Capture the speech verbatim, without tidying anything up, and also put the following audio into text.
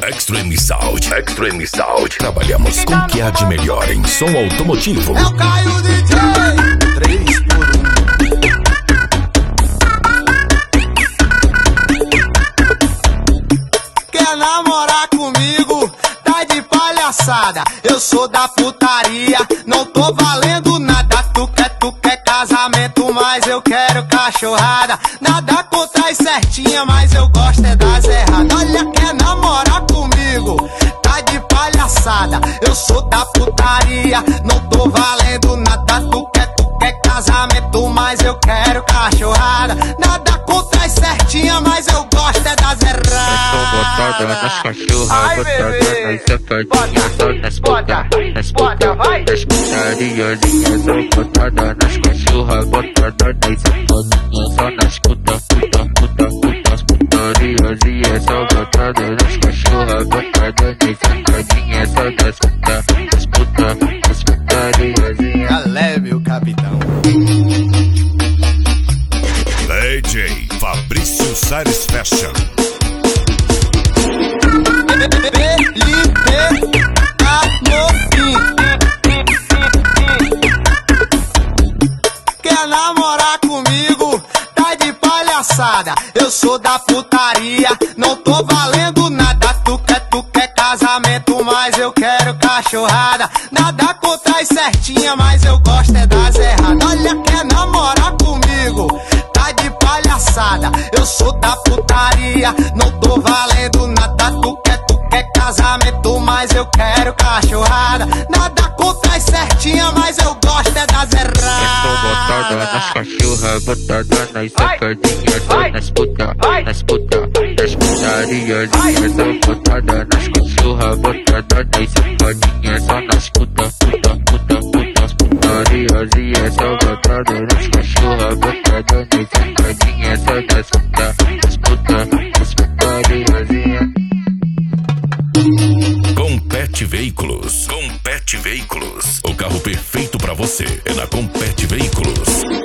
Extreme Sound. Extreme Sound. Trabalhamos com o que há de melhor em som automotivo. É o Caio D J. três por um. Quer namorar comigo? Tá de palhaçada. Eu sou da putaria, não tô valendo nada. Tu quer, tu quer casamento, mas eu quero cachorrada. Nada contra as certinhas, mas eu gosto é das erradas. Olha, quer namorar comigo? Tá de palhaçada. Eu sou da putaria, não tô valendo nada. Tu quer, tu quer casamento, mas eu quero cachorrada. Nada contra as certinhas, mas eu gosto é das erradas. Eu tô botada nas cachorras, botada nas safadinhas, só nas puta, nas puta, nas putariazinhas. Só botada nas cachorras, botada nas safadinhas, só nas puta, puta, puta, puta, putariazinhas. Só botada nas cachorras, botada nas safadinhas, só nas puta, nas puta, nas putariazinhas. Galé, meu capitão. D J Fabrício Salles Fashion. Felipe Amorim. Quer namorar comigo? Tá de palhaçada. Eu sou da putaria, não tô valendo nada. Tu quer, tu quer casamento, mas eu quero cachorrada. Nada contra as certinhas, mas eu gosto é das erradas. Olha, quer namorar comigo? Tá de palhaçada. Eu sou da putaria, não tô valendo nada. Tu quer, tu quer casamento, mas eu quero cachorrada. Nada contra as certinhas, mas eu gosto é das erradas. Eu tô botada nas cachorras, botada nas safadinhas, só nas puta, nas puta, nas putariazinhas. Só botada nas cachorras, botada nas safadinhas, só nas puta, puta, puta, puta, putariazinhas. Só botada nas cachorras, botada nas safadinhas, só nas puta, nas puta, nas putariazinhas. Compete Veículos. Compete Veículos. O carro perfeito pra você é na Compete Veículos.